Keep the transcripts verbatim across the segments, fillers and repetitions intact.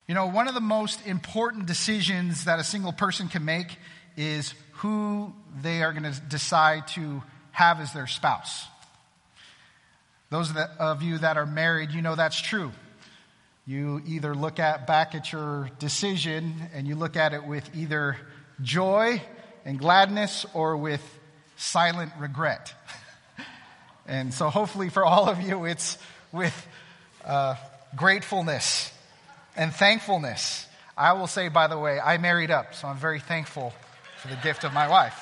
You know, one of the most important decisions that a single person can make is who they are going to decide to have as their spouse. Those of you that are married, you know that's true. You either look at back at your decision and you look at it with either joy and gladness or with silent regret. And so hopefully for all of you, it's with uh, gratefulness and thankfulness. I will say, by the way, I married up, so I'm very thankful for the gift of my wife.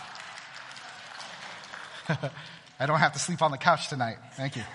I don't have to sleep on the couch tonight. Thank you.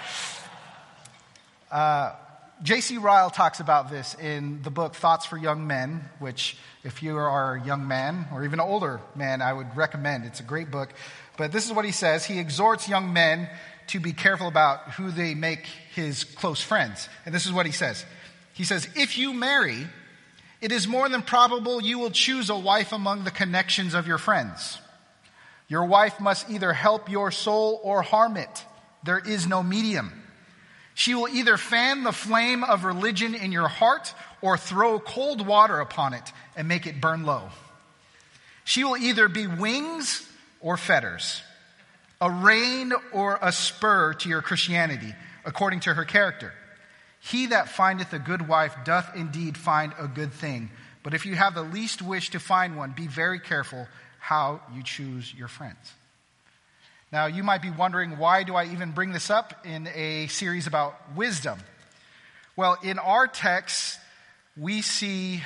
Uh, J C Ryle talks about this in the book Thoughts for Young Men, which if you are a young man or even an older man, I would recommend. It's a great book. But this is what he says. He exhorts young men to be careful about who they make his close friends. And this is what he says. He says, if you marry, it is more than probable you will choose a wife among the connections of your friends. Your wife must either help your soul or harm it. There is no medium. She will either fan the flame of religion in your heart or throw cold water upon it and make it burn low. She will either be wings or fetters, a rein or a spur to your Christianity, according to her character. He that findeth a good wife doth indeed find a good thing. But if you have the least wish to find one, be very careful how you choose your friends. Now, you might be wondering, why do I even bring this up in a series about wisdom? Well, in our text, we see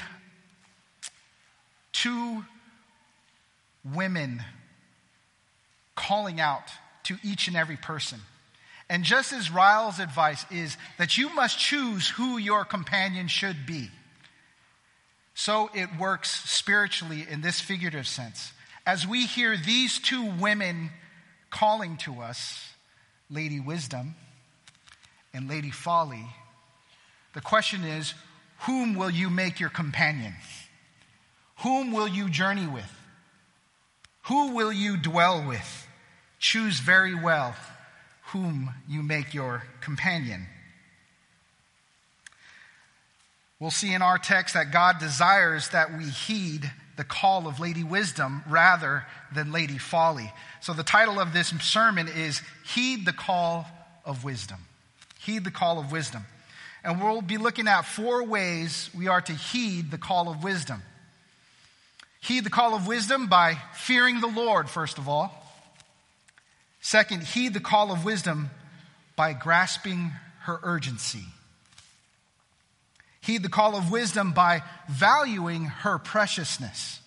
two women calling out to each and every person. And just as Ryle's advice is that you must choose who your companion should be, so it works spiritually in this figurative sense. As we hear these two women calling to us, Lady Wisdom and Lady Folly, the question is, whom will you make your companion? Whom will you journey with? Who will you dwell with? Choose very well whom you make your companion. We'll see in our text that God desires that we heed the call of Lady Wisdom rather than Lady Folly. So the title of this sermon is Heed the Call of Wisdom. Heed the Call of Wisdom. And we'll be looking at four ways we are to heed the call of wisdom. Heed the call of wisdom by fearing the Lord, first of all. Second, heed the call of wisdom by grasping her urgency. Heed the call of wisdom by valuing her preciousness.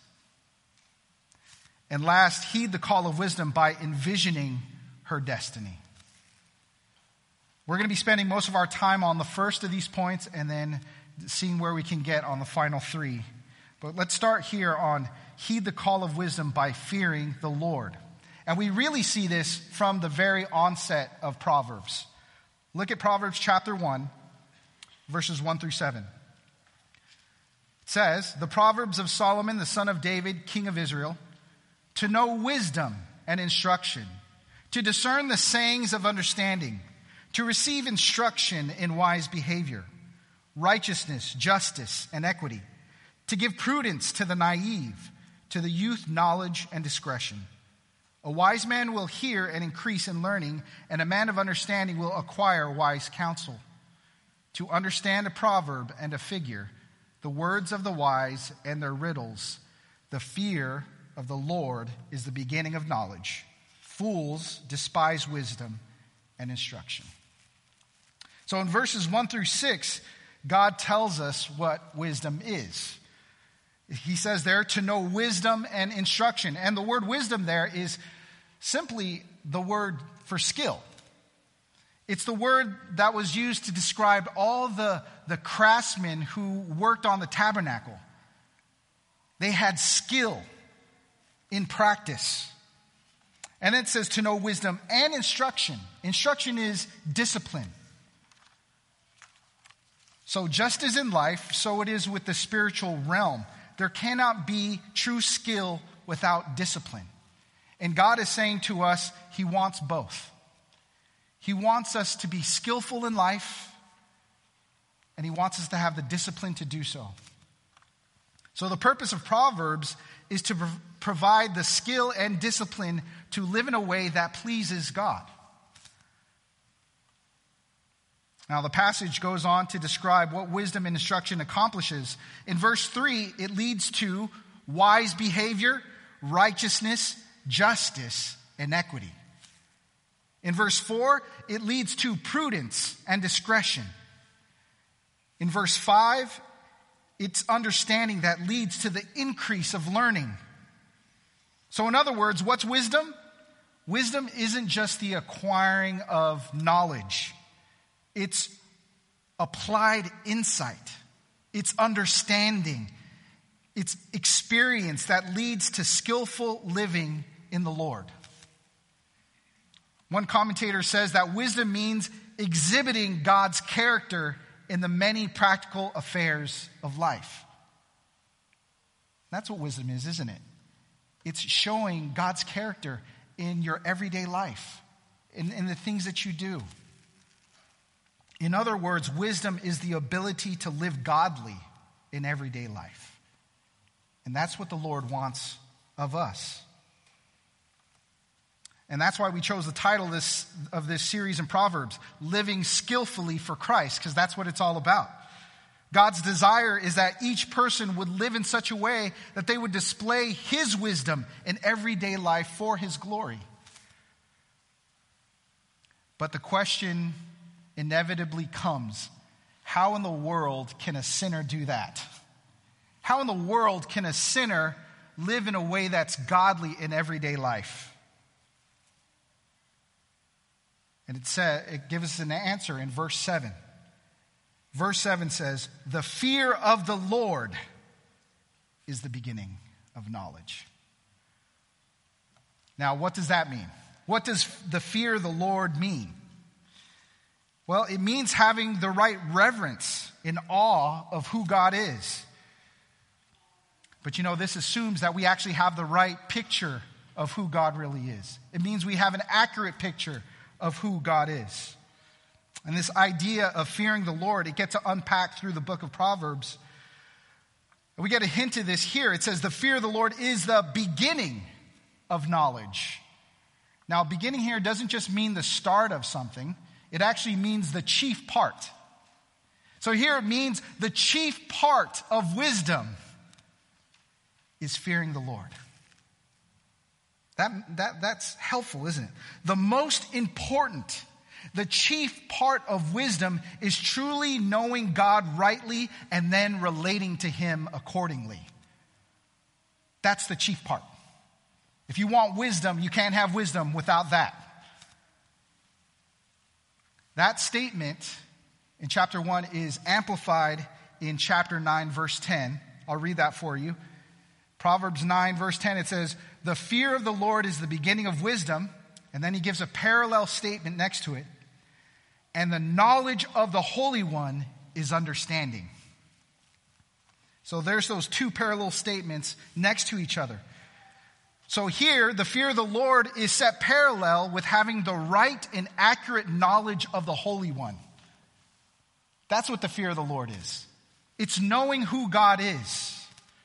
And last, heed the call of wisdom by envisioning her destiny. We're going to be spending most of our time on the first of these points and then seeing where we can get on the final three. But let's start here on heed the call of wisdom by fearing the Lord. And we really see this from the very onset of Proverbs. Look at Proverbs chapter one, verses one through seven. It says, the Proverbs of Solomon, the son of David, king of Israel, to know wisdom and instruction, to discern the sayings of understanding, to receive instruction in wise behavior, righteousness, justice, and equity, to give prudence to the naive, to the youth knowledge and discretion. A wise man will hear and increase in learning, and a man of understanding will acquire wise counsel. To understand a proverb and a figure, the words of the wise and their riddles, the fear of the Lord is the beginning of knowledge. Fools despise wisdom and instruction. So in verses one through six, God tells us what wisdom is. He says there to know wisdom and instruction. And the word wisdom there is simply the word for skill. It's the word that was used to describe all the, the craftsmen who worked on the tabernacle. They had skill in practice. And it says to know wisdom and instruction. Instruction is discipline. So just as in life, so it is with the spiritual realm. There cannot be true skill without discipline. And God is saying to us, He wants both. He wants us to be skillful in life, and and he wants us to have the discipline to do so. So the purpose of Proverbs is to prov- provide the skill and discipline to live in a way that pleases God. Now, the passage goes on to describe what wisdom and instruction accomplishes. In verse three, it leads to wise behavior, righteousness, justice, and equity. In verse four, it leads to prudence and discretion. In verse five, it's understanding that leads to the increase of learning. So in other words, what's wisdom? Wisdom isn't just the acquiring of knowledge. It's applied insight. It's understanding. It's experience that leads to skillful living in the Lord. One commentator says that wisdom means exhibiting God's character in the many practical affairs of life. That's what wisdom is, isn't it? It's showing God's character in your everyday life, in, in the things that you do. In other words, wisdom is the ability to live godly in everyday life. And that's what the Lord wants of us. And that's why we chose the title of this, of this series in Proverbs, Living Skillfully for Christ, because that's what it's all about. God's desire is that each person would live in such a way that they would display his wisdom in everyday life for his glory. But the question inevitably comes, how in the world can a sinner do that? How in the world can a sinner live in a way that's godly in everyday life? And it said, it gives us an answer in verse seven. Verse seven says, the fear of the Lord is the beginning of knowledge. Now, what does that mean? What does the fear of the Lord mean? Well, it means having the right reverence and awe of who God is. But you know, this assumes that we actually have the right picture of who God really is. It means we have an accurate picture of who God is. And this idea of fearing the Lord, it gets to unpack through the book of Proverbs. We get a hint of this here. It says the fear of the Lord is the beginning of knowledge. Now, beginning here doesn't just mean the start of something. It actually means the chief part. So here it means the chief part of wisdom is fearing the Lord. That, that, that's helpful, isn't it? The most important, the chief part of wisdom is truly knowing God rightly and then relating to him accordingly. That's the chief part. If you want wisdom, you can't have wisdom without that. That statement in chapter one is amplified in chapter nine, verse ten. I'll read that for you. Proverbs nine, verse ten, it says, the fear of the Lord is the beginning of wisdom. And then he gives a parallel statement next to it. And the knowledge of the Holy One is understanding. So there's those two parallel statements next to each other. So here, the fear of the Lord is set parallel with having the right and accurate knowledge of the Holy One. That's what the fear of the Lord is. It's knowing who God is.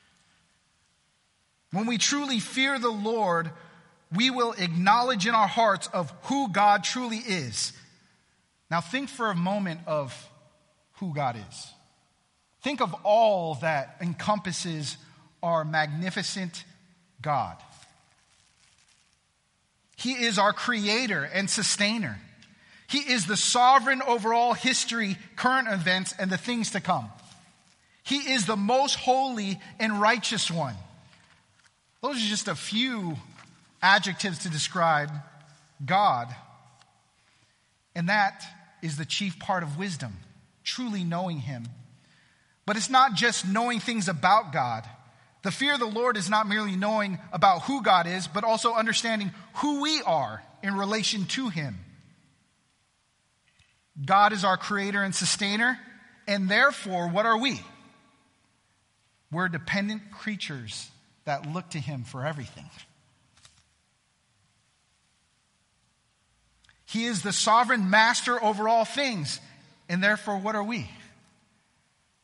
When we truly fear the Lord, we will acknowledge in our hearts of who God truly is. Now think for a moment of who God is. Think of all that encompasses our magnificent God. He is our creator and sustainer. He is the sovereign over all history, current events, and the things to come. He is the most holy and righteous one. Those are just a few adjectives to describe God. And that is the chief part of wisdom, truly knowing him. But it's not just knowing things about God. The fear of the Lord is not merely knowing about who God is, but also understanding who we are in relation to him. God is our creator and sustainer, and therefore, what are we? We're dependent creatures that look to him for everything. He is the sovereign master over all things, and therefore, what are we?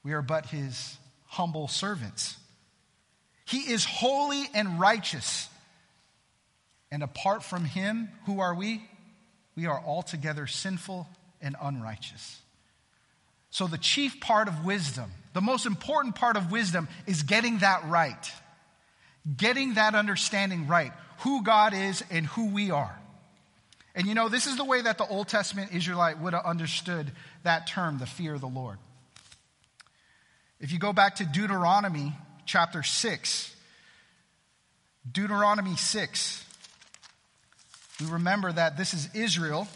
We are but his humble servants. He is holy and righteous. And apart from him, who are we? We are altogether sinful and unrighteous. So the chief part of wisdom, the most important part of wisdom, is getting that right. Getting that understanding right. Who God is and who we are. And you know, this is the way that the Old Testament Israelite would have understood that term, the fear of the Lord. If you go back to Deuteronomy chapter six, Deuteronomy six, we remember that this is Israel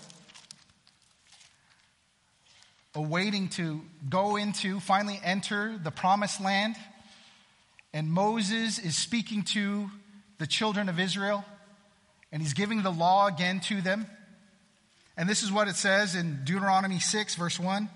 awaiting to go into, finally enter the promised land. And Moses is speaking to the children of Israel, and he's giving the law again to them. And this is what it says in Deuteronomy six, verse one.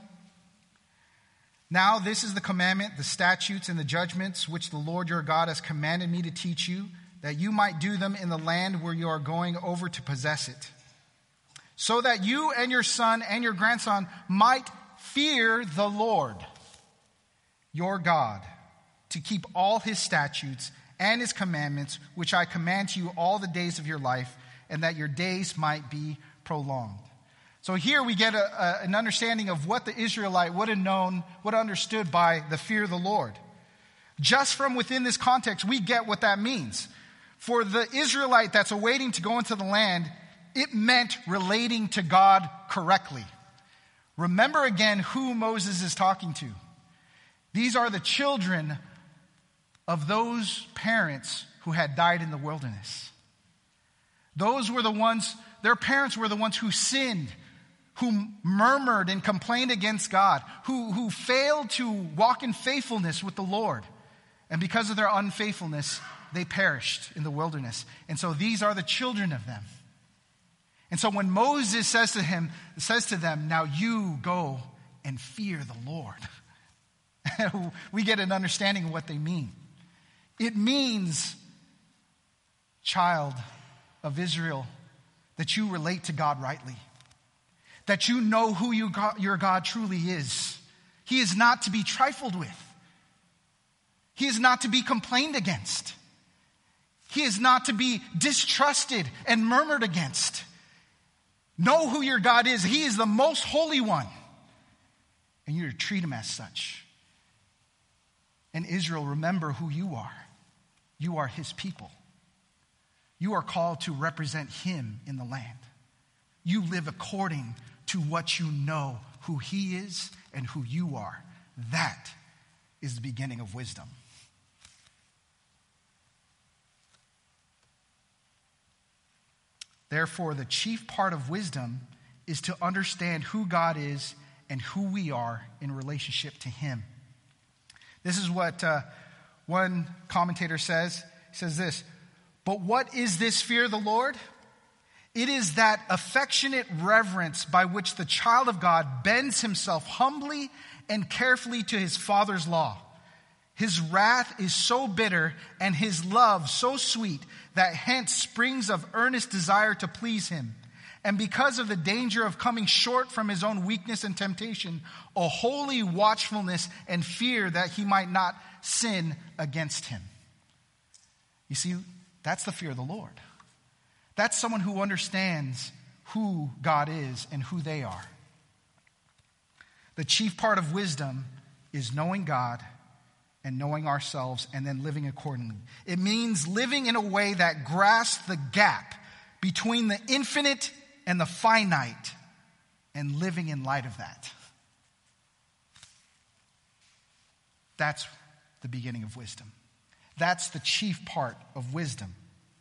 Now this is the commandment, the statutes, and the judgments which the Lord your God has commanded me to teach you, that you might do them in the land where you are going over to possess it, so that you and your son and your grandson might fear the Lord your God, to keep all his statutes and his commandments, which I command to you all the days of your life, and that your days might be prolonged. So here we get a, a, an understanding of what the Israelite would have known, would have understood by the fear of the Lord. Just from within this context, we get what that means. For the Israelite that's awaiting to go into the land, it meant relating to God correctly. Remember again who Moses is talking to. These are the children of those parents who had died in the wilderness. Those were the ones, their parents were the ones who sinned, who murmured and complained against God, who, who failed to walk in faithfulness with the Lord. And because of their unfaithfulness, they perished in the wilderness. And so these are the children of them. And so when Moses says to him, says to them, now you go and fear the Lord, we get an understanding of what they mean. It means, child of Israel, that you relate to God rightly. That you know who you God, your God truly is. He is not to be trifled with. He is not to be complained against. He is not to be distrusted and murmured against. Know who your God is. He is the most holy one. And you're to treat him as such. And Israel, remember who you are. You are his people. You are called to represent him in the land. You live according to what you know, who he is and who you are. That is the beginning of wisdom. Therefore, the chief part of wisdom is to understand who God is and who we are in relationship to him. This is what uh, one commentator says. He says this, but what is this fear of the Lord? It is that affectionate reverence by which the child of God bends himself humbly and carefully to his Father's law. His wrath is so bitter and his love so sweet that hence springs of earnest desire to please him. And because of the danger of coming short from his own weakness and temptation, a holy watchfulness and fear that he might not sin against him. You see, that's the fear of the Lord. That's someone who understands who God is and who they are. The chief part of wisdom is knowing God and knowing ourselves and then living accordingly. It means living in a way that grasps the gap between the infinite and the finite and living in light of that. That's the beginning of wisdom. That's the chief part of wisdom.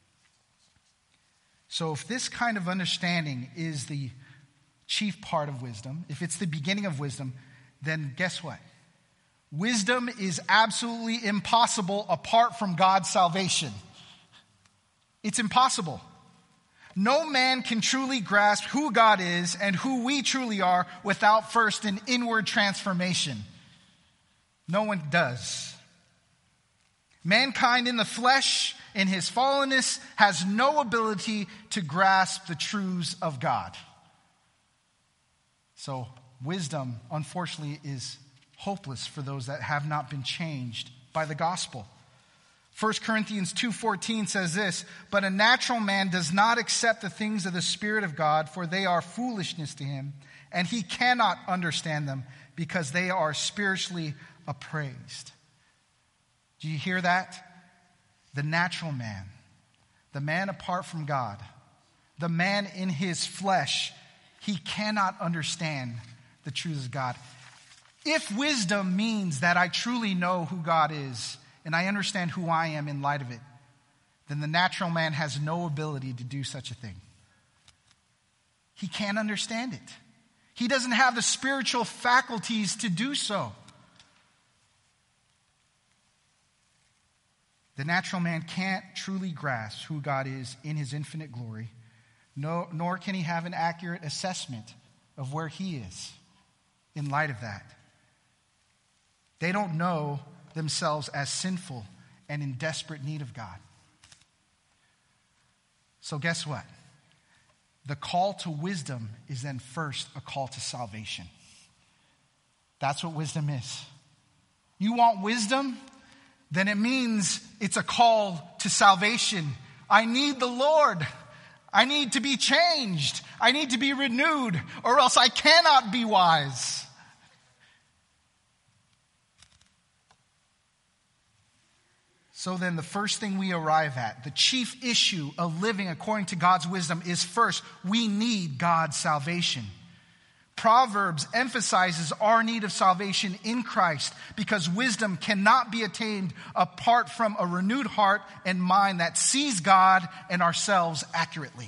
So if this kind of understanding is the chief part of wisdom, if it's the beginning of wisdom, then guess what? Wisdom is absolutely impossible apart from God's salvation. It's impossible. No man can truly grasp who God is and who we truly are without first an inward transformation. No one does. Mankind in the flesh, in his fallenness, has no ability to grasp the truths of God. So wisdom, unfortunately, is hopeless for those that have not been changed by the gospel. First Corinthians two fourteen says this, "But a natural man does not accept the things of the Spirit of God, for they are foolishness to him, and he cannot understand them because they are spiritually appraised." Do you hear that? The natural man, the man apart from God, the man in his flesh, he cannot understand the truths of God. If wisdom means that I truly know who God is and I understand who I am in light of it, then the natural man has no ability to do such a thing. He can't understand it. He doesn't have the spiritual faculties to do so. The natural man can't truly grasp who God is in his infinite glory, no, nor can he have an accurate assessment of where he is in light of that. They don't know themselves as sinful and in desperate need of God. So guess what? The call to wisdom is then first a call to salvation. That's what wisdom is. You want wisdom? Then it means it's a call to salvation. I need the Lord. I need to be changed. I need to be renewed, or else I cannot be wise. So then the first thing we arrive at, the chief issue of living according to God's wisdom is first, we need God's salvation. Proverbs emphasizes our need of salvation in Christ because wisdom cannot be attained apart from a renewed heart and mind that sees God and ourselves accurately.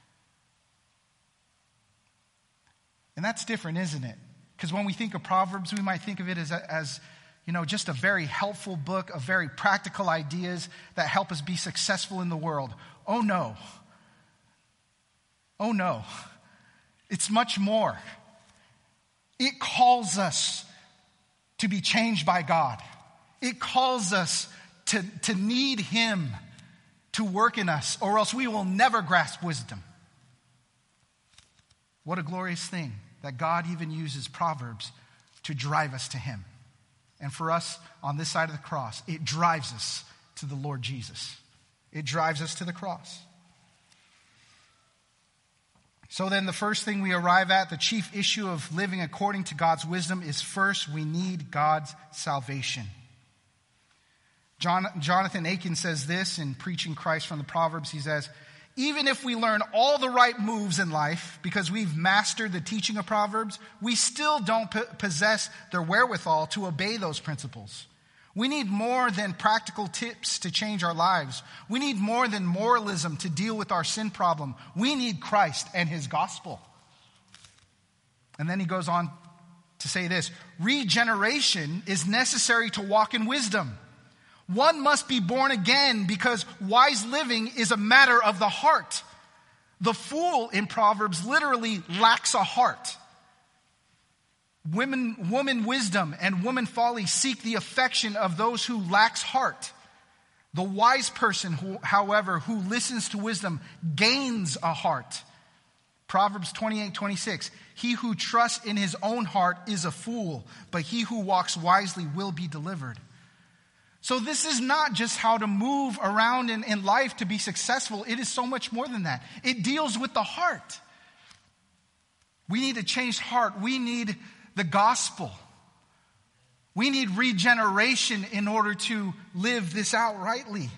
And that's different, isn't it? Because when we think of Proverbs, we might think of it as, as you know, just a very helpful book of very practical ideas that help us be successful in the world. Oh no. Oh no. It's much more. It calls us to be changed by God. It calls us to, to need Him to work in us, or else we will never grasp wisdom. What a glorious thing that God even uses Proverbs to drive us to Him. And for us on this side of the cross, it drives us to the Lord Jesus. It drives us to the cross. So then the first thing we arrive at, the chief issue of living according to God's wisdom, is first we need God's salvation. John, Jonathan Aiken says this in Preaching Christ from the Proverbs. He says, even if we learn all the right moves in life because we've mastered the teaching of Proverbs, we still don't p- possess the wherewithal to obey those principles. We need more than practical tips to change our lives. We need more than moralism to deal with our sin problem. We need Christ and His gospel. And then he goes on to say this, regeneration is necessary to walk in wisdom. One must be born again because wise living is a matter of the heart. The fool in Proverbs literally lacks a heart. Women, woman wisdom and woman folly seek the affection of those who lacks heart. The wise person, who, however, who listens to wisdom gains a heart. Proverbs twenty-eight twenty-six, he who trusts in his own heart is a fool, but he who walks wisely will be delivered. So this is not just how to move around in, in life to be successful. It is so much more than that. It deals with the heart. We need a changed heart. We need the gospel. We need regeneration in order to live this out rightly.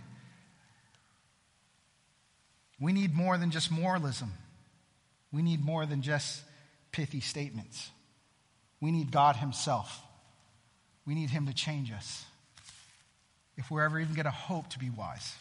We need more than just moralism. We need more than just pithy statements. We need God Himself. We need Him to change us if we're ever even going to hope to be wise.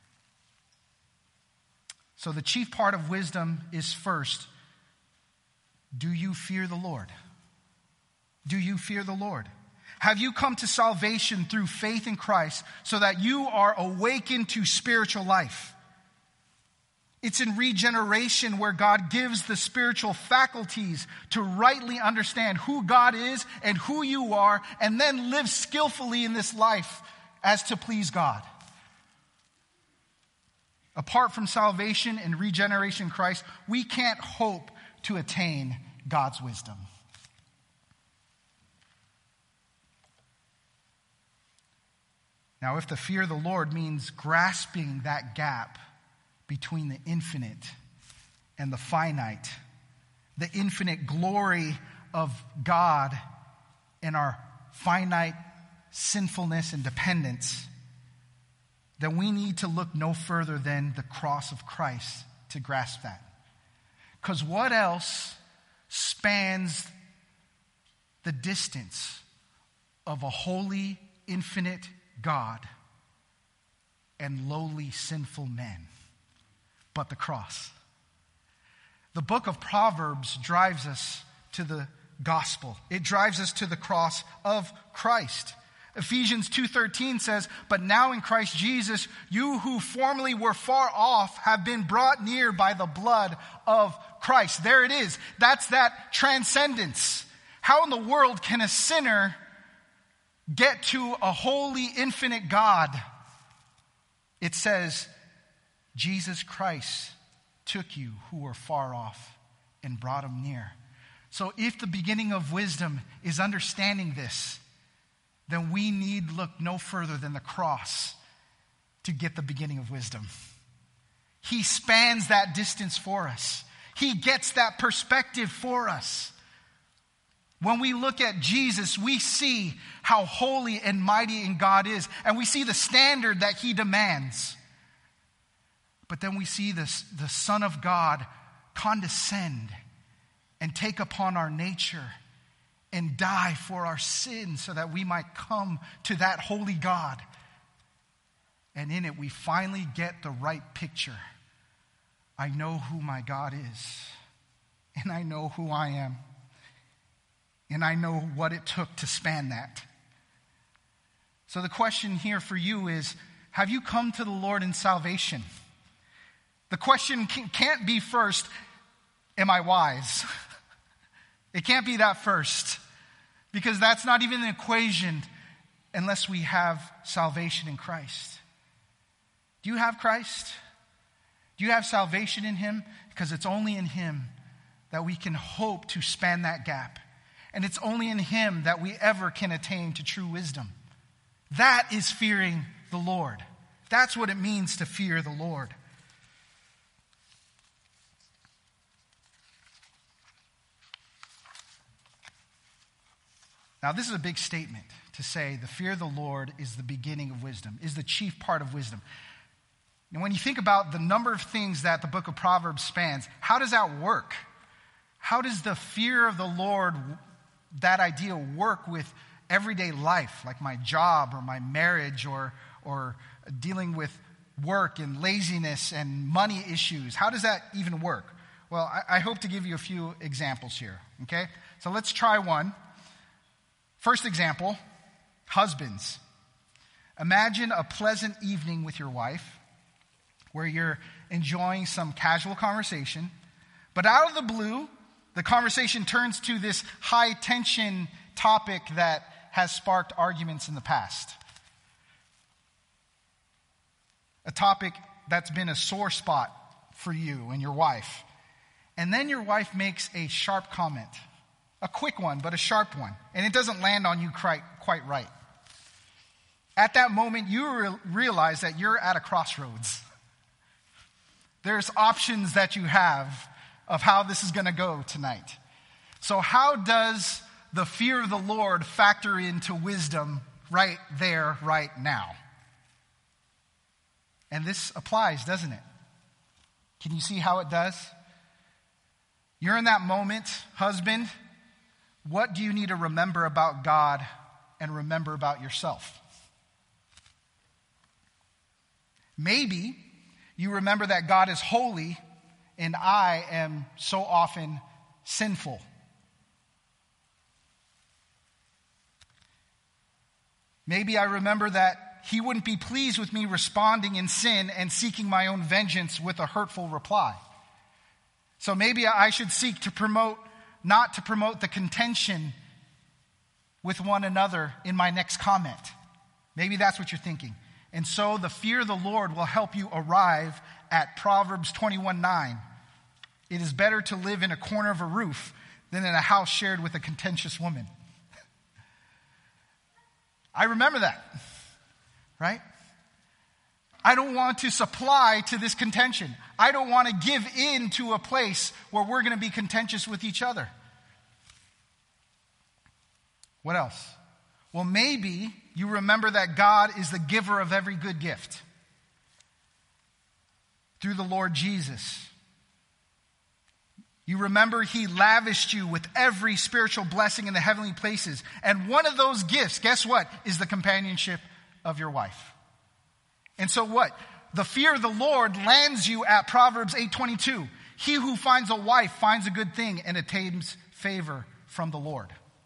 So the chief part of wisdom is first, do you fear the Lord? Do you fear the Lord? Have you come to salvation through faith in Christ so that you are awakened to spiritual life? It's in regeneration where God gives the spiritual faculties to rightly understand who God is and who you are, and then live skillfully in this life as to please God. Apart from salvation and regeneration in Christ, we can't hope to attain God's wisdom. Now, if the fear of the Lord means grasping that gap between the infinite and the finite, the infinite glory of God and our finite sinfulness and dependence, then we need to look no further than the cross of Christ to grasp that. Because what else spans the distance of a holy, infinite God and lowly, sinful men but the cross? The book of Proverbs drives us to the gospel. It drives us to the cross of Christ. Ephesians two thirteen says, "But now in Christ Jesus, you who formerly were far off have been brought near by the blood of Christ." There it is. That's that transcendence. How in the world can a sinner get to a holy, infinite God? It says, Jesus Christ took you who were far off and brought them near. So if the beginning of wisdom is understanding this, then we need look no further than the cross to get the beginning of wisdom. He spans that distance for us. He gets that perspective for us. When we look at Jesus, we see how holy and mighty in God is, and we see the standard that he demands. But then we see this, the Son of God condescend and take upon our nature and die for our sins so that we might come to that holy God. And in it, we finally get the right picture. I know who my God is, and I know who I am, and I know what it took to span that. So the question here for you is, have you come to the Lord in salvation? The question can't be first, am I wise? It can't be that first, because that's not even an equation unless we have salvation in Christ. Do you have Christ? Do you have salvation in him? Because it's only in him that we can hope to span that gap. And it's only in him that we ever can attain to true wisdom. That is fearing the Lord. That's what it means to fear the Lord. Now, this is a big statement to say the fear of the Lord is the beginning of wisdom, is the chief part of wisdom. And when you think about the number of things that the book of Proverbs spans, how does that work? How does the fear of the Lord, that idea, work with everyday life, like my job or my marriage or, or dealing with work and laziness and money issues? How does that even work? Well, I, I hope to give you a few examples here, okay? So let's try one. First example, husbands. Imagine a pleasant evening with your wife where you're enjoying some casual conversation, but out of the blue, the conversation turns to this high-tension topic that has sparked arguments in the past. A topic that's been a sore spot for you and your wife. And then your wife makes a sharp comment. A quick one, but a sharp one. And it doesn't land on you quite, quite right. At that moment, you re- realize that you're at a crossroads. There's options that you have of how this is going to go tonight. So how does the fear of the Lord factor into wisdom right there, right now? And this applies, doesn't it? Can you see how it does? You're in that moment, husband. What do you need to remember about God and remember about yourself? Maybe you remember that God is holy and I am so often sinful. Maybe I remember that he wouldn't be pleased with me responding in sin and seeking my own vengeance with a hurtful reply. So maybe I should seek to promote not to promote the contention with one another in my next comment. Maybe that's what you're thinking. And so the fear of the Lord will help you arrive at Proverbs twenty-one nine. It is better to live in a corner of a roof than in a house shared with a contentious woman. I remember that. right? I don't want to supply to this contention. I don't want to give in to a place where we're going to be contentious with each other. What else? Well, maybe you remember that God is the giver of every good gift through the Lord Jesus. You remember he lavished you with every spiritual blessing in the heavenly places. And one of those gifts, guess what, is the companionship of your wife. And so what? The fear of the Lord lands you at Proverbs eight twenty-two. He who finds a wife finds a good thing and attains favor from the Lord.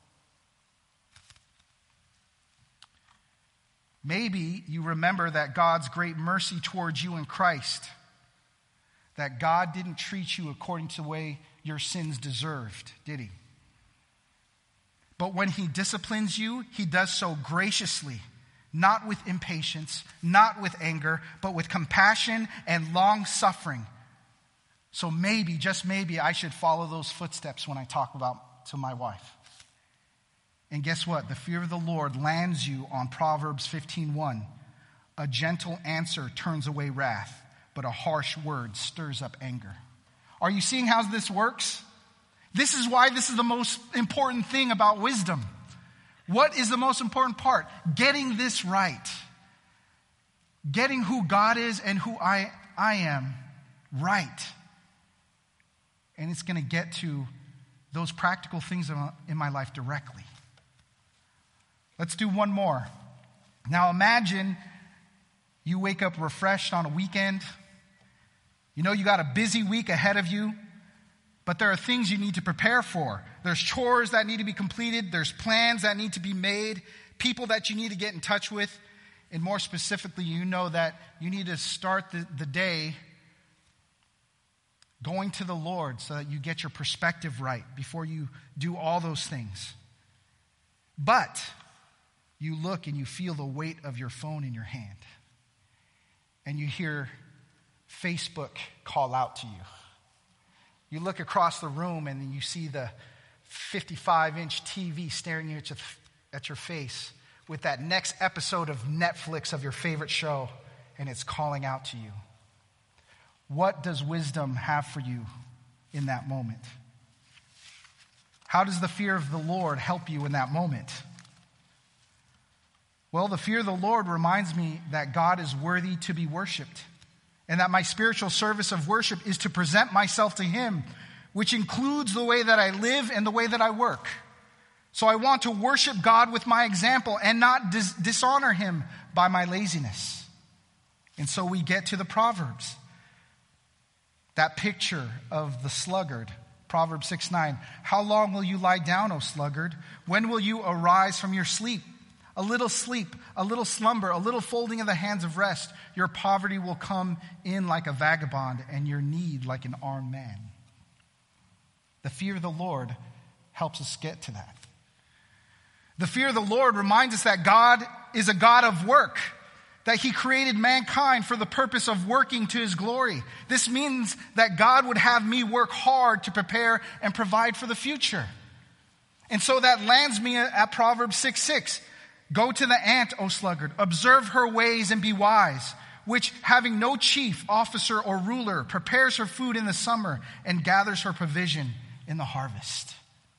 Maybe you remember that God's great mercy towards you in Christ. That God didn't treat you according to the way your sins deserved, did he? But when he disciplines you, he does so graciously, not with impatience, not with anger, but with compassion and long suffering. So maybe, just maybe, I should follow those footsteps when I talk about to my wife. And guess what? The fear of the Lord lands you on Proverbs fifteen one. A gentle answer turns away wrath, but a harsh word stirs up anger. Are you seeing how this works? This is why this is the most important thing about wisdom. What is the most important part? Getting this right. Getting who God is and who I, I am right. And it's going to get to those practical things in my life directly. Let's do one more. Now imagine you wake up refreshed on a weekend. You know you got a busy week ahead of you, but there are things you need to prepare for. There's chores that need to be completed. There's plans that need to be made. People that you need to get in touch with. And more specifically, you know that you need to start the, the day going to the Lord so that you get your perspective right before you do all those things. But you look and you feel the weight of your phone in your hand. And you hear Facebook call out to you. You look across the room and you see the fifty-five inch T V staring at your, at your face with that next episode of Netflix of your favorite show, and it's calling out to you. What does wisdom have for you in that moment? How does the fear of the Lord help you in that moment? Well, the fear of the Lord reminds me that God is worthy to be worshiped, and that my spiritual service of worship is to present myself to him, which includes the way that I live and the way that I work. So I want to worship God with my example and not dis- dishonor him by my laziness. And so we get to the Proverbs. That picture of the sluggard, Proverbs six nine. How long will you lie down, O sluggard? When will you arise from your sleep? A little sleep, a little slumber, a little folding of the hands of rest. Your poverty will come in like a vagabond, and your need like an armed man. The fear of the Lord helps us get to that. The fear of the Lord reminds us that God is a God of work, that he created mankind for the purpose of working to his glory. This means that God would have me work hard to prepare and provide for the future. And so that lands me at Proverbs six six. Go to the ant, O sluggard, observe her ways and be wise, which, having no chief, officer, or ruler, prepares her food in the summer and gathers her provision in the harvest.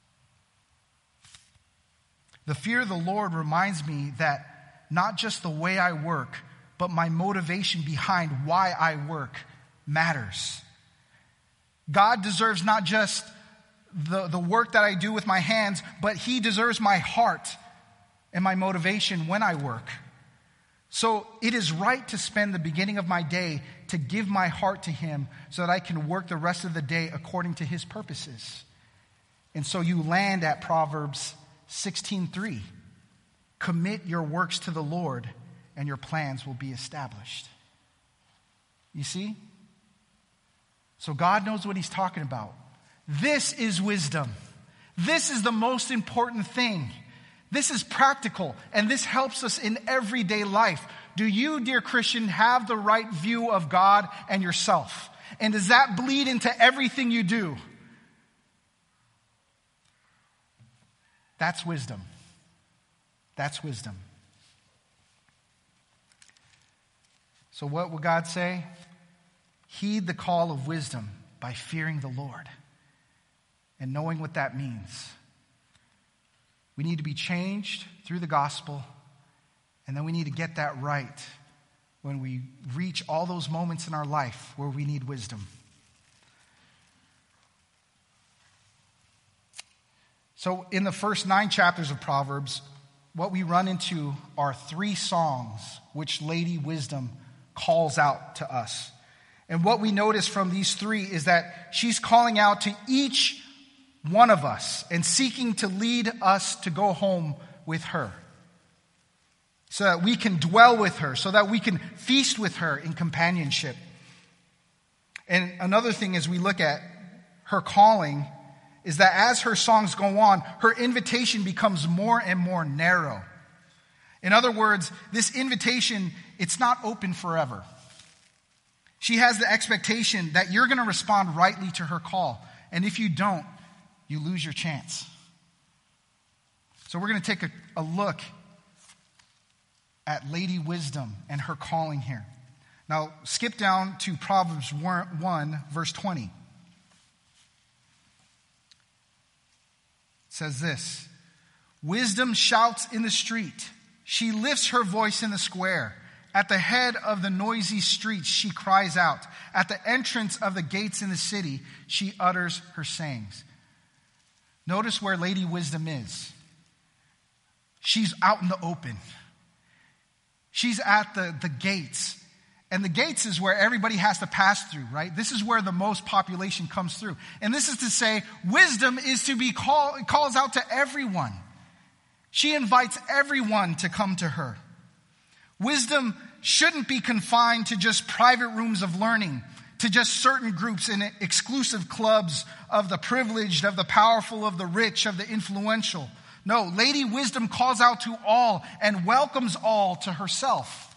The fear of the Lord reminds me that not just the way I work, but my motivation behind why I work matters. God deserves not just the, the work that I do with my hands, but he deserves my heart and my motivation when I work. So it is right to spend the beginning of my day to give my heart to him so that I can work the rest of the day according to his purposes. And so you land at Proverbs sixteen three. Commit your works to the Lord, and your plans will be established. You see? So God knows what he's talking about. This is wisdom. This is the most important thing. This is practical, and this helps us in everyday life. Do you, dear Christian, have the right view of God and yourself? And does that bleed into everything you do? That's wisdom. That's wisdom. So what will God say? Heed the call of wisdom by fearing the Lord and knowing what that means. We need to be changed through the gospel, and then we need to get that right when we reach all those moments in our life where we need wisdom. So in the first nine chapters of Proverbs, what we run into are three songs which Lady Wisdom calls out to us. And what we notice from these three is that she's calling out to each one of us and seeking to lead us to go home with her, so that we can dwell with her, so that we can feast with her in companionship. And another thing as we look at her calling is that as her songs go on, her invitation becomes more and more narrow. In other words, this invitation, it's not open forever. She has the expectation that you're going to respond rightly to her call. And if you don't, you lose your chance. So we're going to take a, a look at Lady Wisdom and her calling here. Now, skip down to Proverbs one, verse twenty. It says this: Wisdom shouts in the street. She lifts her voice in the square. At the head of the noisy streets, she cries out. At the entrance of the gates in the city, she utters her sayings. Notice where Lady Wisdom is. She's out in the open. She's at the, the gates. And the gates is where everybody has to pass through, right? This is where the most population comes through. And this is to say, wisdom is to be called, calls out to everyone. She invites everyone to come to her. Wisdom shouldn't be confined to just private rooms of learning, to just certain groups in exclusive clubs of the privileged, of the powerful, of the rich, of the influential. No, Lady Wisdom calls out to all and welcomes all to herself.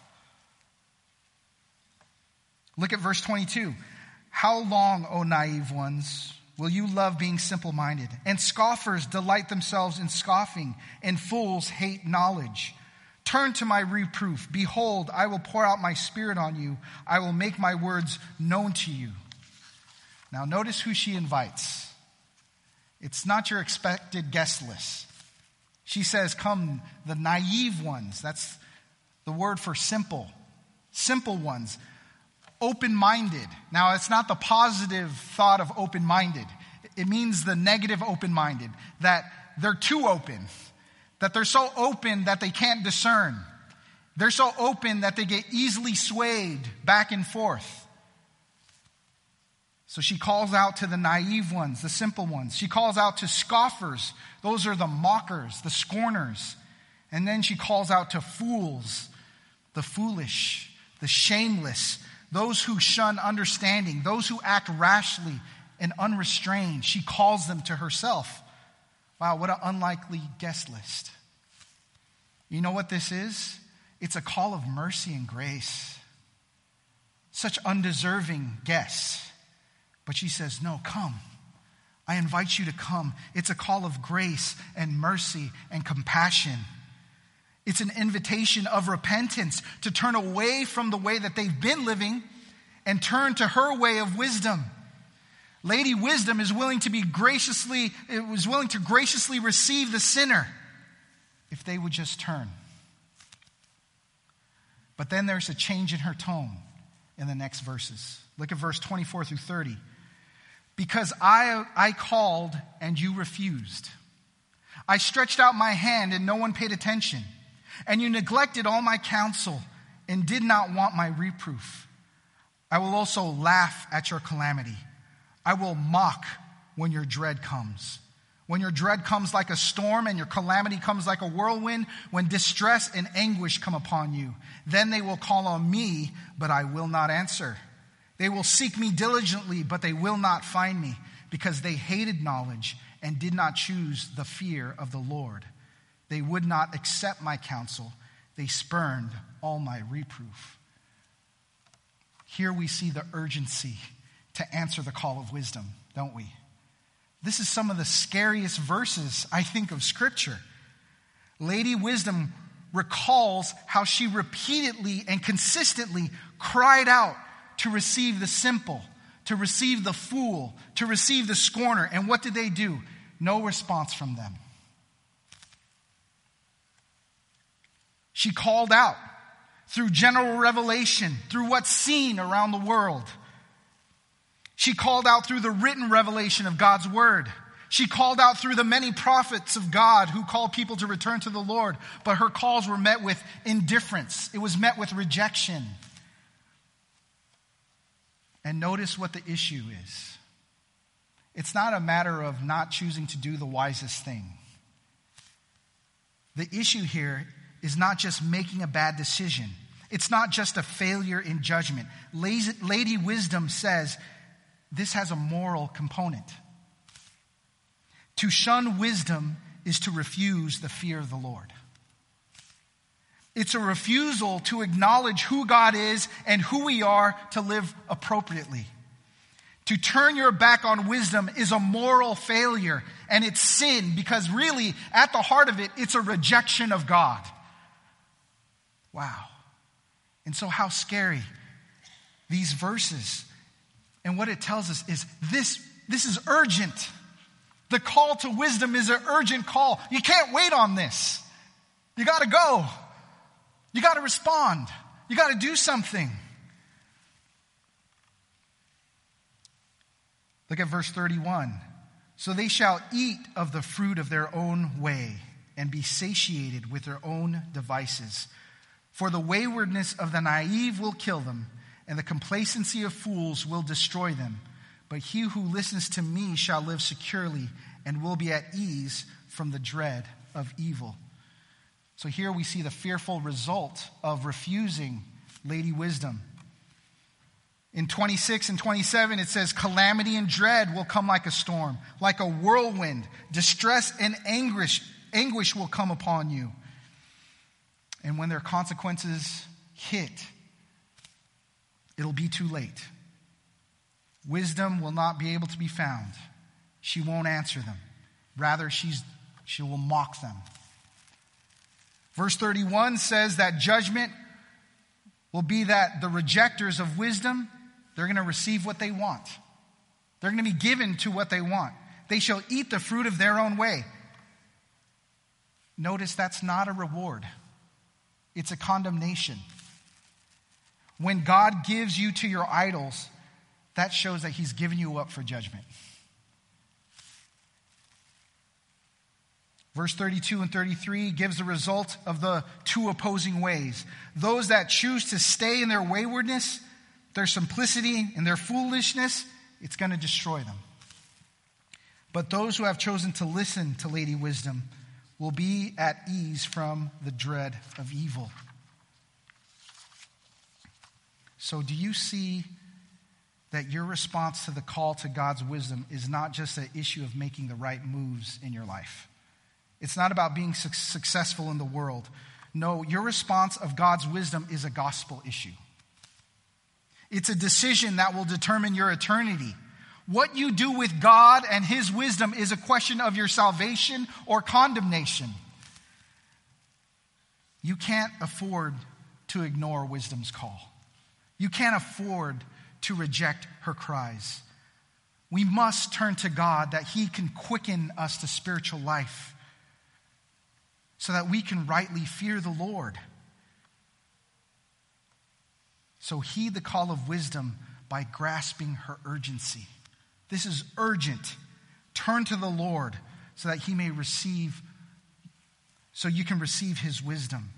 Look at verse twenty-two. How long, O naive ones, will you love being simple-minded? And scoffers delight themselves in scoffing, and fools hate knowledge. Turn to my reproof. Behold, I will pour out my spirit on you. I will make my words known to you. Now notice who she invites. It's not your expected guest list. She says, come, the naive ones. That's the word for simple. Simple ones. Open-minded. Now, it's not the positive thought of open-minded. It means the negative open-minded, that they're too open, that they're so open that they can't discern. They're so open that they get easily swayed back and forth. So she calls out to the naive ones, the simple ones. She calls out to scoffers. Those are the mockers, the scorners. And then she calls out to fools, the foolish, the shameless, those who shun understanding, those who act rashly and unrestrained. She calls them to herself. Wow, what an unlikely guest list. You know what this is? It's a call of mercy and grace. Such undeserving guests. But she says, no, come. I invite you to come. It's a call of grace and mercy and compassion. It's an invitation of repentance to turn away from the way that they've been living and turn to her way of wisdom. Lady Wisdom is willing to be graciously, it was willing to graciously receive the sinner if they would just turn. But then there's a change in her tone in the next verses. Look at verse twenty-four through thirty. Because I, I called and you refused. I stretched out my hand and no one paid attention. And you neglected all my counsel and did not want my reproof. I will also laugh at your calamity. I will mock when your dread comes. When your dread comes like a storm and your calamity comes like a whirlwind, when distress and anguish come upon you, then they will call on me, but I will not answer. They will seek me diligently, but they will not find me, because they hated knowledge and did not choose the fear of the Lord. They would not accept my counsel. They spurned all my reproof. Here we see the urgency to answer the call of wisdom, don't we? This is some of the scariest verses, I think, of Scripture. Lady Wisdom recalls how she repeatedly and consistently cried out to receive the simple, to receive the fool, to receive the scorner. And what did they do? No response from them. She called out through general revelation, through what's seen around the world. She called out through the written revelation of God's word. She called out through the many prophets of God who called people to return to the Lord. But her calls were met with indifference. It was met with rejection. And notice what the issue is. It's not a matter of not choosing to do the wisest thing. The issue here is not just making a bad decision. It's not just a failure in judgment. Lady Wisdom says this has a moral component. To shun wisdom is to refuse the fear of the Lord. It's a refusal to acknowledge who God is and who we are to live appropriately. To turn your back on wisdom is a moral failure, and it's sin, because really, at the heart of it, it's a rejection of God. Wow. And so how scary these verses. And what it tells us is this, this is urgent. The call to wisdom is an urgent call. You can't wait on this. You got to go. You got to respond. You got to do something. Look at verse thirty-one. So they shall eat of the fruit of their own way and be satiated with their own devices. For the waywardness of the naive will kill them, and the complacency of fools will destroy them. But he who listens to me shall live securely and will be at ease from the dread of evil. So here we see the fearful result of refusing Lady Wisdom. In twenty-six and twenty-seven, it says, calamity and dread will come like a storm, like a whirlwind. Distress and anguish, anguish will come upon you. And when their consequences hit, it'll be too late. Wisdom will not be able to be found. She won't answer them. Rather, she's, she will mock them. Verse thirty-one says that judgment will be that the rejectors of wisdom, they're going to receive what they want. They're going to be given to what they want. They shall eat the fruit of their own way. Notice that's not a reward. It's a condemnation. When God gives you to your idols, that shows that he's given you up for judgment. Verse thirty-two and thirty-three gives the result of the two opposing ways. Those that choose to stay in their waywardness, their simplicity, and their foolishness, it's going to destroy them. But those who have chosen to listen to Lady Wisdom will be at ease from the dread of evil. So do you see that your response to the call to God's wisdom is not just an issue of making the right moves in your life? It's not about being su- successful in the world. No, your response of God's wisdom is a gospel issue. It's a decision that will determine your eternity. What you do with God and his wisdom is a question of your salvation or condemnation. You can't afford to ignore wisdom's call. You can't afford to reject her cries. We must turn to God that he can quicken us to spiritual life so that we can rightly fear the Lord. So heed the call of wisdom by grasping her urgency. This is urgent. Turn to the Lord so that he may receive, so you can receive his wisdom.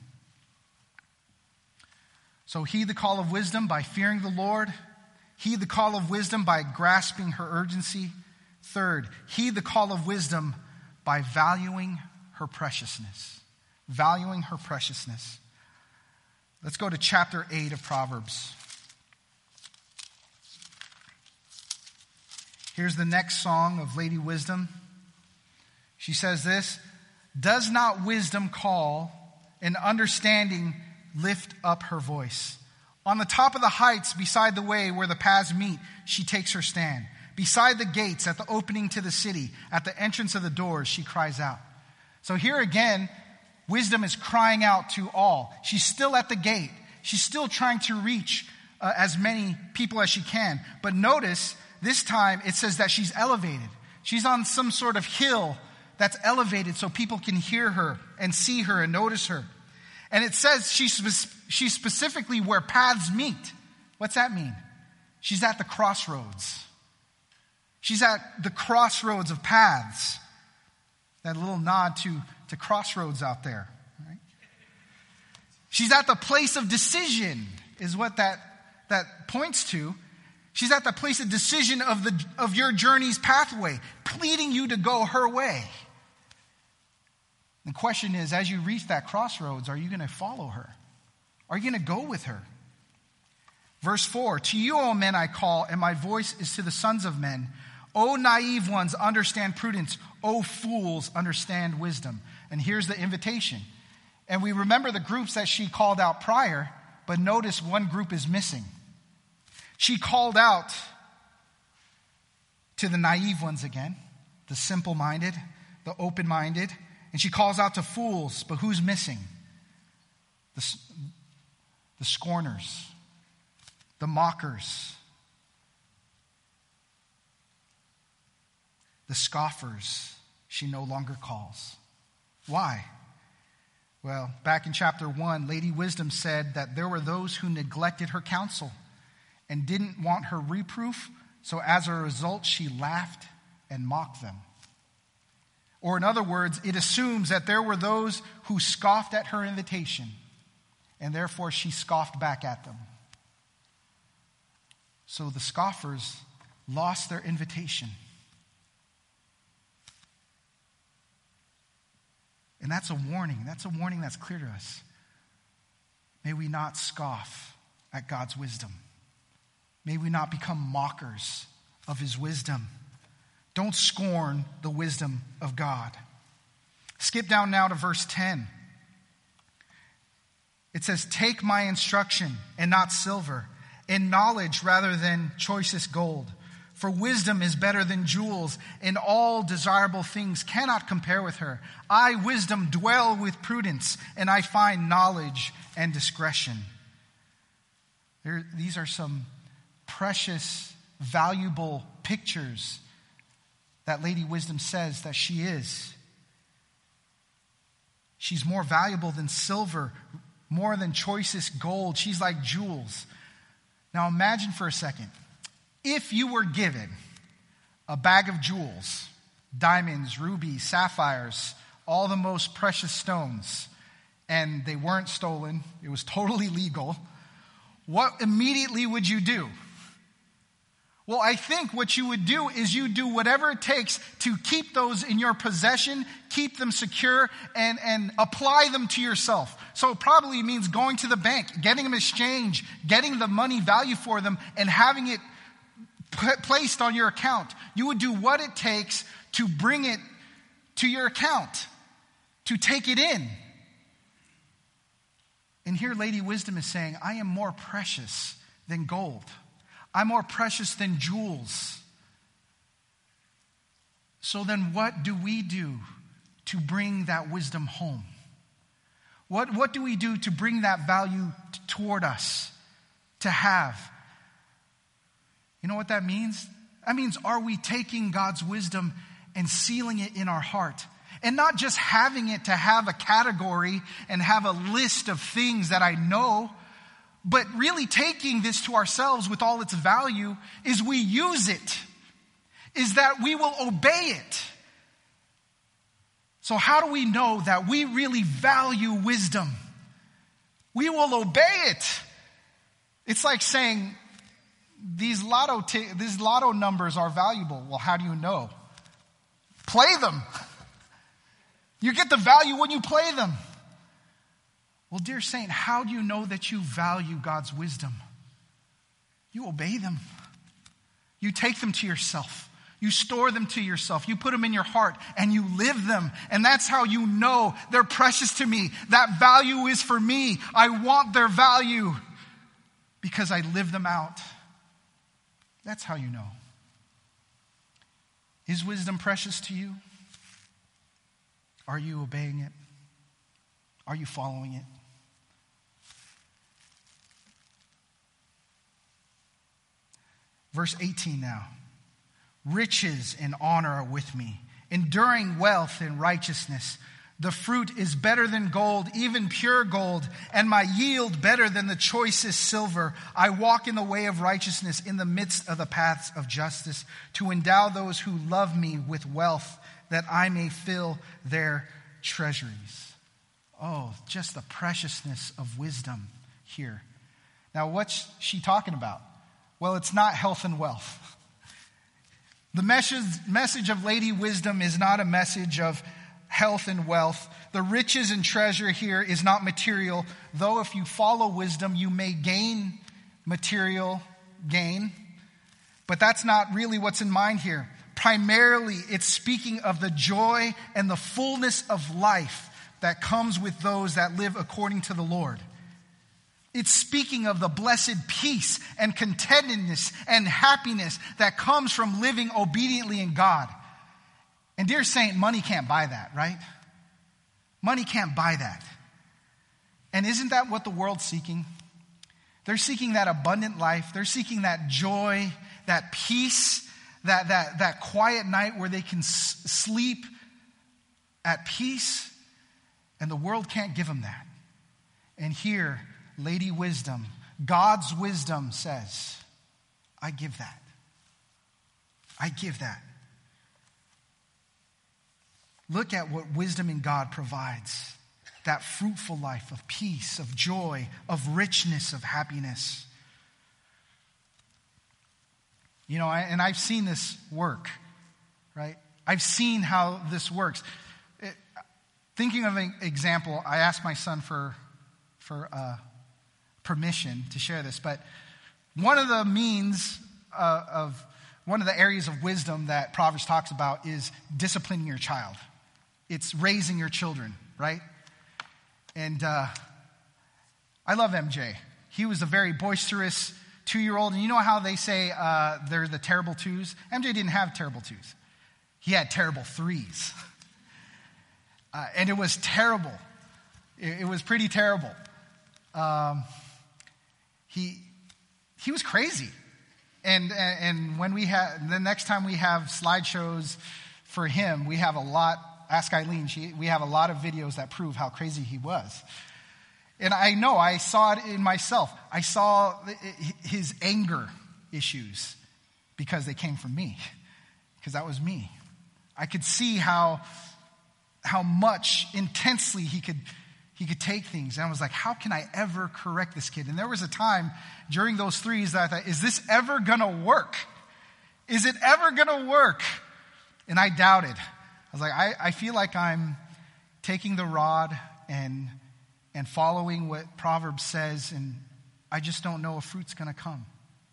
So heed the call of wisdom by fearing the Lord. Heed the call of wisdom by grasping her urgency. Third, heed the call of wisdom by valuing her preciousness. Valuing her preciousness. Let's go to chapter eight of Proverbs. Here's the next song of Lady Wisdom. She says this, does not wisdom call and understanding lift up her voice? On the top of the heights beside the way where the paths meet, she takes her stand. Beside the gates at the opening to the city, at the entrance of the doors, she cries out. So here again, Wisdom is crying out to all. She's still at the gate. She's still trying to reach uh, as many people as she can. But notice, this time it says that she's elevated. She's on some sort of hill that's elevated so people can hear her and see her and notice her. And it says she's, she's specifically where paths meet. What's that mean? She's at the crossroads. She's at the crossroads of paths. That little nod to, to crossroads out there. Right? She's at the place of decision, is what that, that points to. She's at the place of decision of the of your journey's pathway, pleading you to go her way. The question is, as you reach that crossroads, are you going to follow her? Are you going to go with her? Verse four, to you, O men, I call, and my voice is to the sons of men. O naive ones, understand prudence. O fools, understand wisdom. And here's the invitation. And we remember the groups that she called out prior, but notice one group is missing. She called out to the naive ones again, the simple-minded, the open-minded, and she calls out to fools, but who's missing? The, the scorners, the mockers, the scoffers she no longer calls. Why? Well, back in chapter one, Lady Wisdom said that there were those who neglected her counsel and didn't want her reproof, so as a result, she laughed and mocked them. Or in other words, it assumes that there were those who scoffed at her invitation, and therefore she scoffed back at them. So the scoffers lost their invitation. And that's a warning. That's a warning that's clear to us. May we not scoff at God's wisdom. May we not become mockers of his wisdom. Don't scorn the wisdom of God. Skip down now to verse ten. It says, take my instruction and not silver, and knowledge rather than choicest gold. For wisdom is better than jewels, and all desirable things cannot compare with her. I, wisdom, dwell with prudence, and I find knowledge and discretion. There, these are some precious, valuable pictures that Lady Wisdom says that she is. She's more valuable than silver, more than choicest gold. She's like jewels. Now imagine for a second, if you were given a bag of jewels, diamonds, rubies, sapphires, all the most precious stones, and they weren't stolen, it was totally legal, what immediately would you do? Well, I think what you would do is you do whatever it takes to keep those in your possession, keep them secure, and, and apply them to yourself. So it probably means going to the bank, getting them exchanged, getting the money value for them, and having it p- placed on your account. You would do what it takes to bring it to your account, to take it in. And here Lady Wisdom is saying, I am more precious than gold. I'm more precious than jewels. So then what do we do to bring that wisdom home? What, what do we do to bring that value t- toward us, to have? You know what that means? That means, are we taking God's wisdom and sealing it in our heart? And not just having it to have a category and have a list of things that I know, but really taking this to ourselves with all its value is we use it, is that we will obey it. So how do we know that we really value wisdom? We will obey it. It's like saying these lotto t- these lotto numbers are valuable. Well, how do you know? Play them. You get the value when you play them. Well, dear saint, how do you know that you value God's wisdom? You obey them. You take them to yourself. You store them to yourself. You put them in your heart and you live them. And that's how you know they're precious to me. That value is for me. I want their value because I live them out. That's how you know. Is wisdom precious to you? Are you obeying it? Are you following it? Verse eighteen now. Riches and honor are with me, enduring wealth and righteousness. The fruit is better than gold, even pure gold, and my yield better than the choicest silver. I walk in the way of righteousness in the midst of the paths of justice, to endow those who love me with wealth, that I may fill their treasuries. Oh, just the preciousness of wisdom here. Now, what's she talking about? Well, it's not health and wealth. The message, message of Lady Wisdom is not a message of health and wealth. The riches and treasure here is not material, though if you follow wisdom, you may gain material gain. But that's not really what's in mind here. Primarily, it's speaking of the joy and the fullness of life that comes with those that live according to the Lord. It's speaking of the blessed peace and contentedness and happiness that comes from living obediently in God. And dear saint, money can't buy that, right? Money can't buy that. And isn't that what the world's seeking? They're seeking that abundant life. They're seeking that joy, that peace, that, that, that quiet night where they can s- sleep at peace. And the world can't give them that. And here, Lady Wisdom, God's wisdom says, I give that. I give that. Look at what wisdom in God provides. That fruitful life of peace, of joy, of richness, of happiness. You know, I, and I've seen this work, right? I've seen how this works. It, thinking of an example, I asked my son for, for uh, permission to share this, but one of the means uh, of, one of the areas of wisdom that Proverbs talks about is disciplining your child. It's raising your children, right? And uh, I love M J. He was a very boisterous two-year-old. And you know how they say uh, they're the terrible twos? M J didn't have terrible twos. He had terrible threes. Uh, and it was terrible. It, it was pretty terrible. Um, he he was crazy. And, and, and when we have, the next time we have slideshows for him, we have a lot. Ask Eileen, she, we have a lot of videos that prove how crazy he was. And I know, I saw it in myself. I saw his anger issues because they came from me, because that was me. I could see how, how much intensely he could, he could take things. And I was like, how can I ever correct this kid? And there was a time during those threes that I thought, is this ever going to work? Is it ever going to work? And I doubted. I was like, I, I feel like I'm taking the rod and and following what Proverbs says, and I just don't know if fruit's going to come.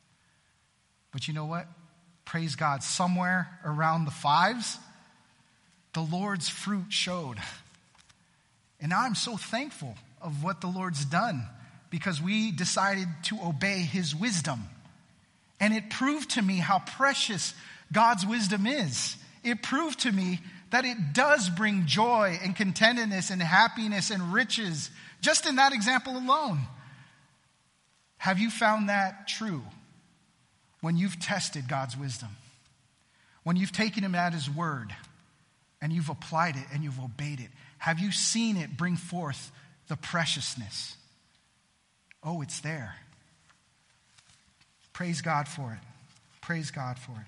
But you know what? Praise God. Somewhere around the fives, the Lord's fruit showed. And now I'm so thankful of what the Lord's done because we decided to obey his wisdom. And it proved to me how precious God's wisdom is. It proved to me that it does bring joy and contentedness and happiness and riches, just in that example alone. Have you found that true when you've tested God's wisdom? When you've taken him at his word and you've applied it and you've obeyed it? Have you seen it bring forth the preciousness? Oh, it's there. Praise God for it. Praise God for it.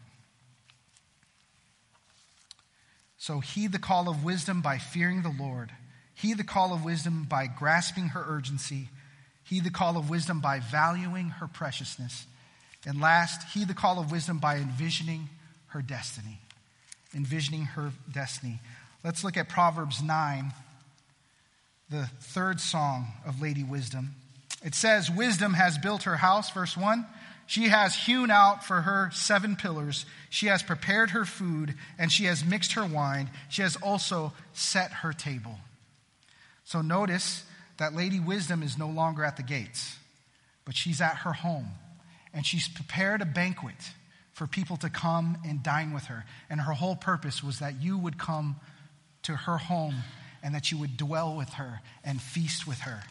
So heed the call of wisdom by fearing the Lord. Heed the call of wisdom by grasping her urgency. Heed the call of wisdom by valuing her preciousness. And last, heed the call of wisdom by envisioning her destiny. Envisioning her destiny. Let's look at Proverbs nine, the third song of Lady Wisdom. It says, wisdom has built her house, verse one. She has hewn out for her seven pillars. She has prepared her food, and she has mixed her wine. She has also set her table. So notice that Lady Wisdom is no longer at the gates, but she's at her home. And she's prepared a banquet for people to come and dine with her. And her whole purpose was that you would come to her home and that you would dwell with her and feast with her.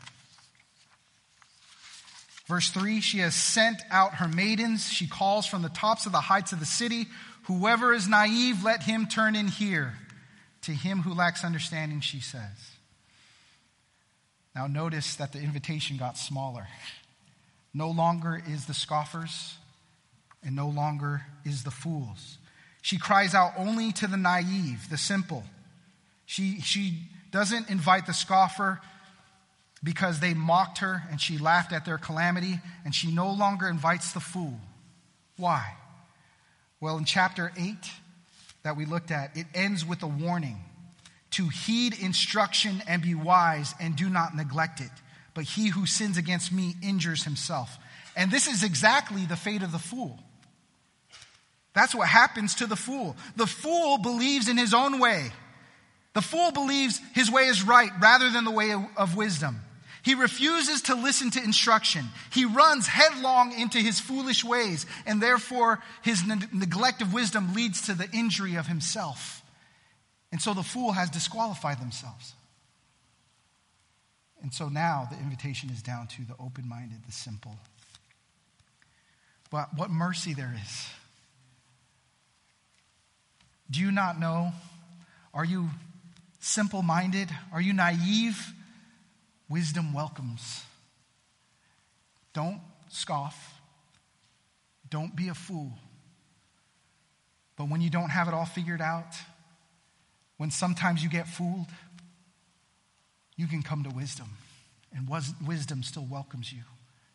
Verse three, she has sent out her maidens. She calls from the tops of the heights of the city. Whoever is naive, let him turn in here. To him who lacks understanding, she says. Now notice that the invitation got smaller. No longer is the scoffers, and no longer is the fools. She cries out only to the naive, the simple. She, she doesn't invite the scoffer because they mocked her and she laughed at their calamity, and she no longer invites the fool. Why? Well, in chapter eight that we looked at, it ends with a warning to heed instruction and be wise and do not neglect it. But he who sins against me injures himself. And this is exactly the fate of the fool. That's what happens to the fool. The fool believes in his own way. The fool believes his way is right rather than the way of wisdom. He refuses to listen to instruction. He runs headlong into his foolish ways, and therefore his ne- neglect of wisdom leads to the injury of himself. And so the fool has disqualified themselves. And so now the invitation is down to the open-minded, the simple. But what mercy there is. Do you not know? Are you simple-minded? Are you naive? Wisdom welcomes. Don't scoff. Don't be a fool. But when you don't have it all figured out, when sometimes you get fooled, you can come to wisdom. And wisdom still welcomes you.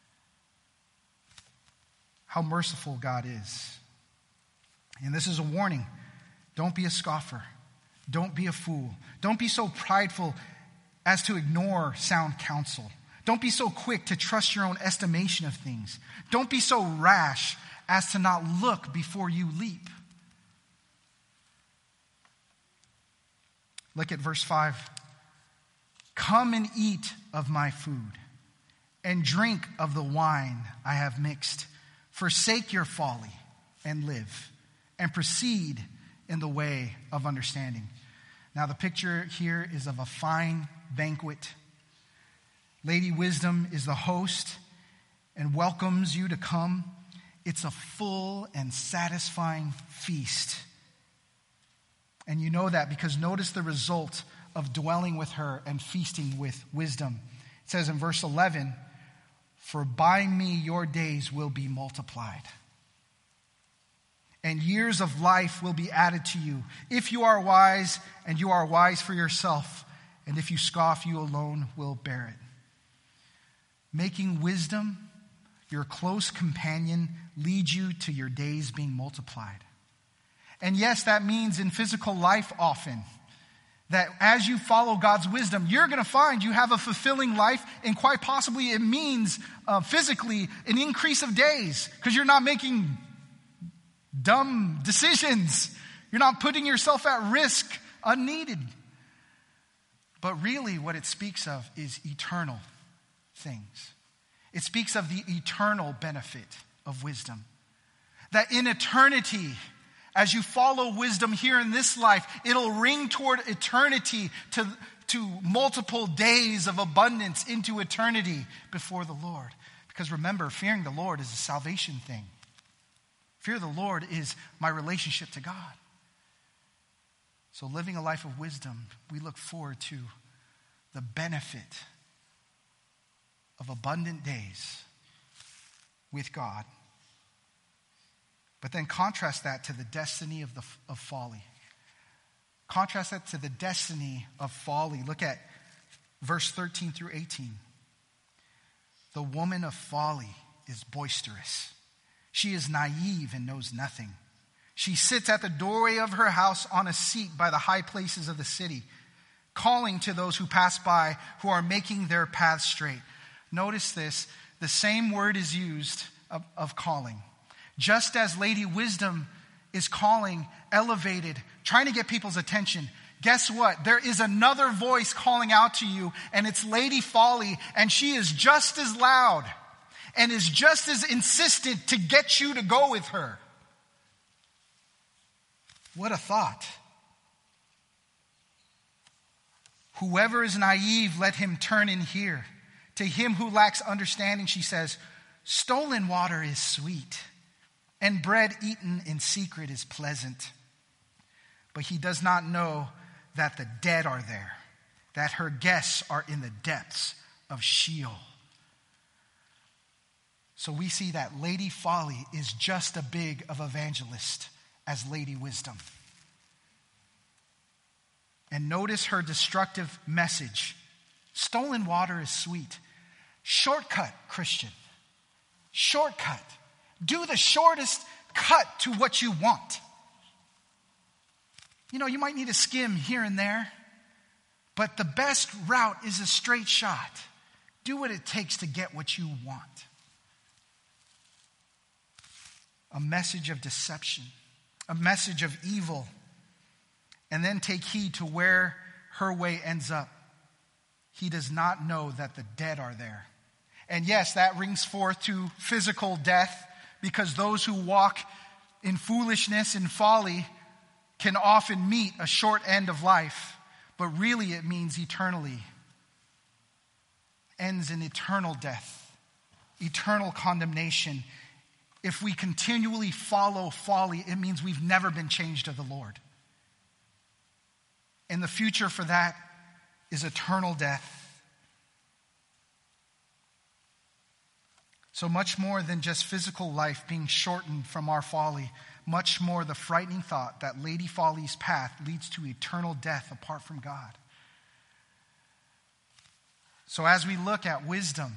How merciful God is. And this is a warning. Don't be a scoffer. Don't be a fool. Don't be so prideful as to ignore sound counsel. Don't be so quick to trust your own estimation of things. Don't be so rash as to not look before you leap. Look at verse five. Come and eat of my food, and drink of the wine I have mixed. Forsake your folly and live, and proceed in the way of understanding. Now the picture here is of a fine banquet. Lady Wisdom is the host and welcomes you to come. It's a full and satisfying feast. And you know that because notice the result of dwelling with her and feasting with wisdom. It says in verse eleven, for by me your days will be multiplied, and years of life will be added to you. If you are wise, and you are wise for yourself, and if you scoff, you alone will bear it. Making wisdom your close companion leads you to your days being multiplied. And yes, that means in physical life often, that as you follow God's wisdom, you're going to find you have a fulfilling life, and quite possibly it means uh, physically an increase of days because you're not making dumb decisions. You're not putting yourself at risk unneeded. But really what it speaks of is eternal things. It speaks of the eternal benefit of wisdom. That in eternity, as you follow wisdom here in this life, it'll ring toward eternity to, to multiple days of abundance into eternity before the Lord. Because remember, fearing the Lord is a salvation thing. Fear of the Lord is my relationship to God. So living a life of wisdom, we look forward to the benefit of abundant days with God. But then contrast that to the destiny of, the, of folly. Contrast that to the destiny of folly. Look at verse thirteen through eighteen. The woman of folly is boisterous. She is naive and knows nothing. She sits at the doorway of her house on a seat by the high places of the city, calling to those who pass by, who are making their paths straight. Notice this, the same word is used of, of calling. Just as Lady Wisdom is calling, elevated, trying to get people's attention, guess what? There is another voice calling out to you, and it's Lady Folly, and she is just as loud and is just as insistent to get you to go with her. What a thought. Whoever is naive, let him turn and hear. To him who lacks understanding, she says, stolen water is sweet, and bread eaten in secret is pleasant. But he does not know that the dead are there, that her guests are in the depths of Sheol. So we see that Lady Folly is just as big of evangelist as Lady Wisdom. And notice her destructive message. Stolen water is sweet. Shortcut, Christian. Shortcut. Do the shortest cut to what you want. You know, you might need to skim here and there, but the best route is a straight shot. Do what it takes to get what you want. A message of deception, a message of evil, and then take heed to where her way ends up. He does not know that the dead are there. And yes, that rings forth to physical death, because those who walk in foolishness and folly can often meet a short end of life, but really it means eternally. Ends in eternal death, eternal condemnation. If we continually follow folly, it means we've never been changed of the Lord. And the future for that is eternal death. So much more than just physical life being shortened from our folly, much more the frightening thought that Lady Folly's path leads to eternal death apart from God. So as we look at wisdom,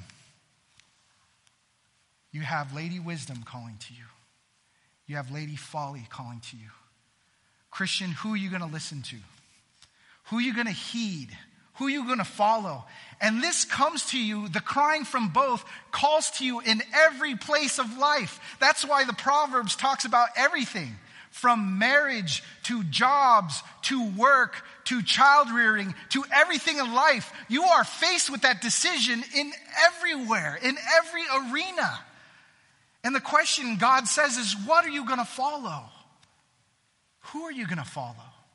you have Lady Wisdom calling to you. You have Lady Folly calling to you. Christian, who are you going to listen to? Who are you going to heed? Who are you going to follow? And this comes to you, the crying from both calls to you in every place of life. That's why the Proverbs talks about everything. From marriage, to jobs, to work, to child rearing, to everything in life. You are faced with that decision in everywhere, in every arena. And the question God says is, what are you going to follow? Who are you going to follow?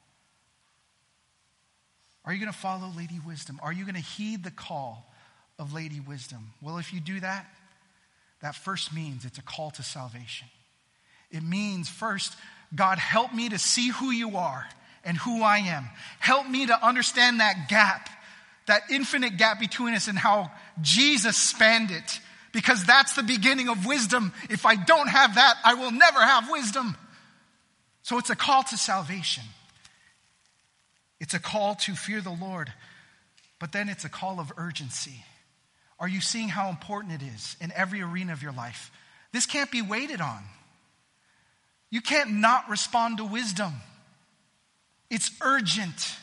Are you going to follow Lady Wisdom? Are you going to heed the call of Lady Wisdom? Well, if you do that, that first means it's a call to salvation. It means, first, God, help me to see who you are and who I am. Help me to understand that gap, that infinite gap between us, and how Jesus spanned it. Because that's the beginning of wisdom. If I don't have that, I will never have wisdom. So it's a call to salvation. It's a call to fear the Lord, but then it's a call of urgency. Are you seeing how important it is in every arena of your life? This can't be waited on. You can't not respond to wisdom. It's urgent.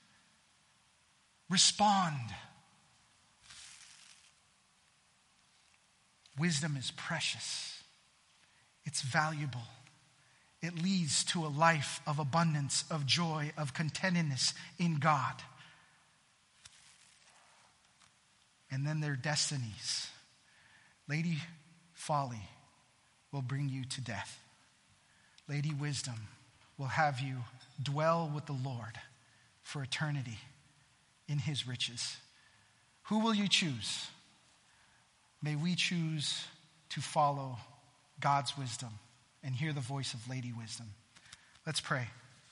Respond. Wisdom is precious. It's valuable. It leads to a life of abundance, of joy, of contentedness in God. And then their destinies. Lady Folly will bring you to death. Lady Wisdom will have you dwell with the Lord for eternity in his riches. Who will you choose? May we choose to follow God's wisdom and hear the voice of Lady Wisdom. Let's pray.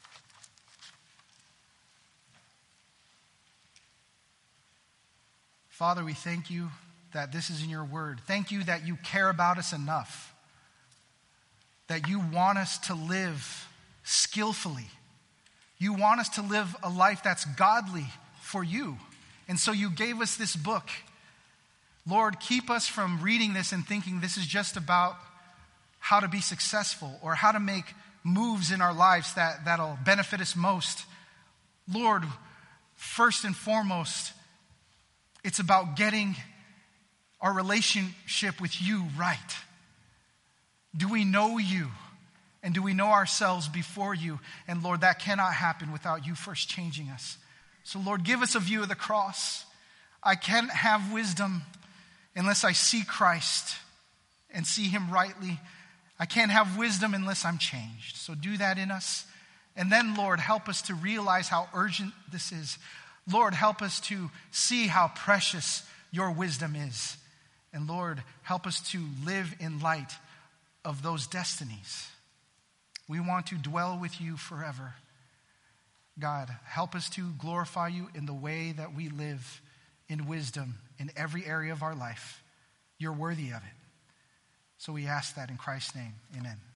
Father, we thank you that this is in your word. Thank you that you care about us enough, that you want us to live skillfully. You want us to live a life that's godly for you. And so you gave us this book. Lord, keep us from reading this and thinking this is just about how to be successful or how to make moves in our lives that, that'll benefit us most. Lord, first and foremost, it's about getting our relationship with you right. Do we know you? And do we know ourselves before you? And Lord, that cannot happen without you first changing us. So Lord, give us a view of the cross. I can't have wisdom unless I see Christ and see him rightly. I can't have wisdom unless I'm changed. So do that in us. And then, Lord, help us to realize how urgent this is. Lord, help us to see how precious your wisdom is. And Lord, help us to live in light of those destinies. We want to dwell with you forever. God, help us to glorify you in the way that we live in wisdom in every area of our life. You're worthy of it. So we ask that in Christ's name. Amen.